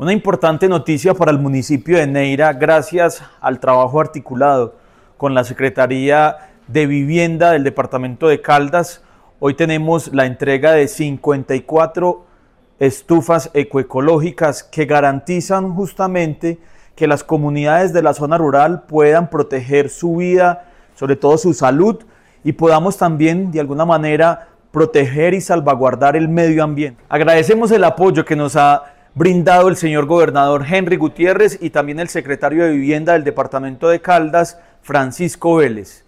Una importante noticia para el municipio de Neira, gracias al trabajo articulado con la Secretaría de Vivienda del departamento de Caldas. Hoy tenemos la entrega de 54 estufas ecoecológicas que garantizan justamente que las comunidades de la zona rural puedan proteger su vida, sobre todo su salud, y podamos también de alguna manera proteger y salvaguardar el medio ambiente. Agradecemos el apoyo que nos ha brindado el señor gobernador Henry Gutiérrez y también el secretario de Vivienda del departamento de Caldas, Francisco Vélez.